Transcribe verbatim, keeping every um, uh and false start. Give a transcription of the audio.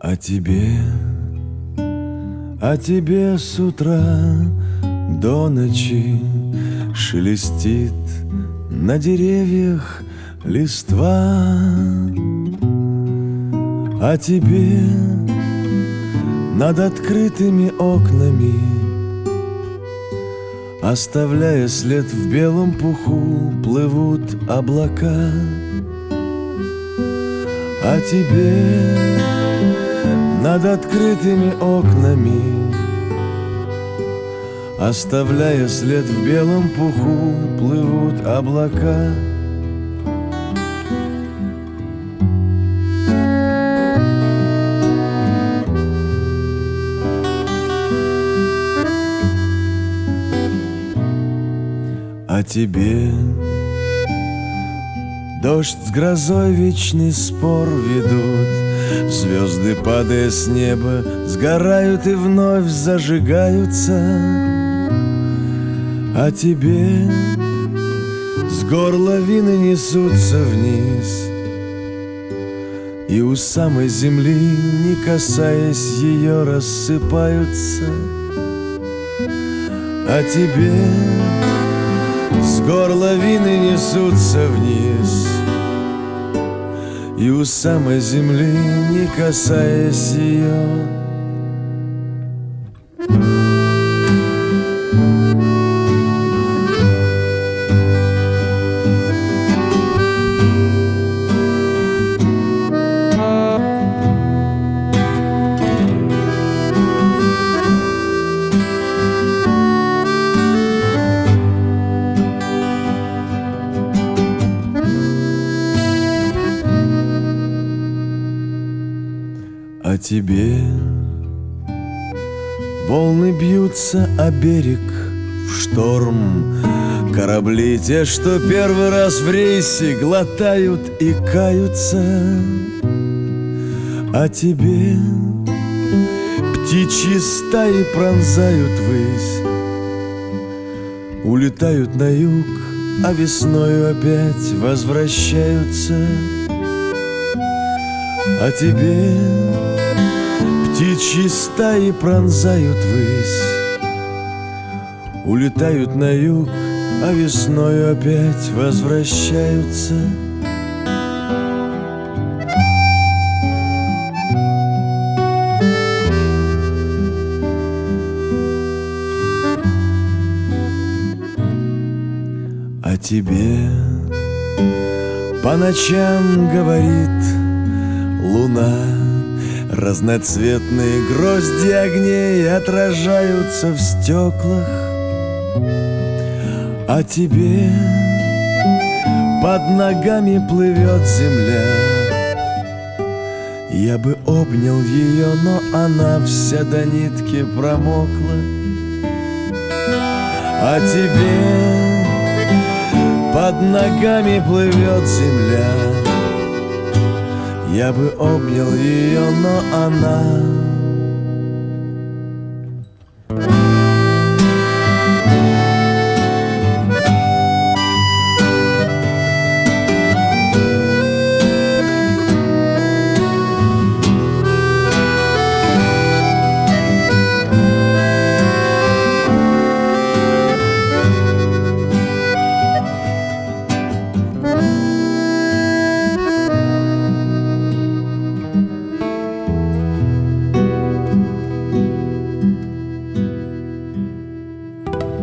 А тебе, а тебе с утра до ночи шелестит на деревьях листва. А тебе над открытыми окнами, оставляя след в белом пуху, плывут облака. А тебе над открытыми окнами, оставляя след в белом пуху, плывут облака. А тебе дождь с грозой вечный спор ведут, звезды, падая с неба, сгорают и вновь зажигаются. А тебе с гор лавины несутся вниз, и у самой земли, не касаясь ее, рассыпаются. А тебе с гор лавины несутся вниз, и у самой земли, не касаясь ее. А тебе волны бьются о берег в шторм, корабли те, что первый раз в рейсе, глотают и каются. А тебе птичьи стаи пронзают высь, улетают на юг, а весною опять возвращаются. А тебе птичьи стаи пронзают высь, улетают на юг, а весною опять возвращаются. А тебе по ночам говорит луна, разноцветные грозди огней отражаются в стеклах. А тебе под ногами плывет земля. Я бы обнял ее, но она вся до нитки промокла. А тебе под ногами плывет земля. Я бы обнял ее, но она